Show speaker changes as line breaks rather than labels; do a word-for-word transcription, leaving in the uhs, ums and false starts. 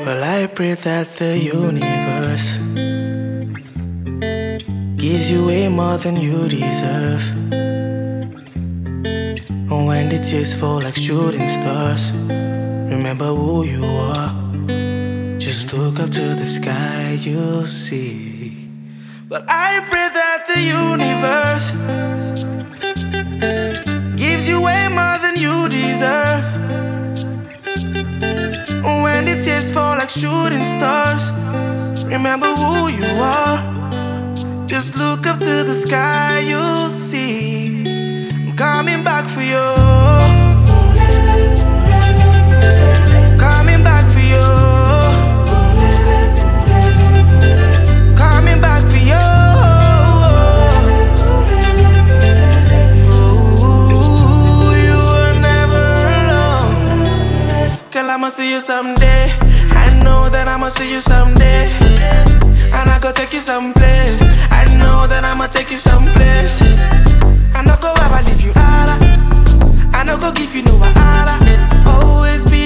Well, I pray that the universe gives you way more than you deserve. And when the tears fall like shooting stars, remember who you are. Just look up to the sky, you'll see. Well, I pray that the universe gives you way more than you deserve. When the tears fall like shooting stars, remember who you are. Just look up to the sky, you'll see. I'm coming back for you. Coming back for you. Coming back for you. Ooh, you were never alone. Girl, I'ma see you someday. I know that I'ma see you someday. And I go take you someplace. I know that I'ma take you someplace. I no go ever leave you out. I no go give you no wahala. Always be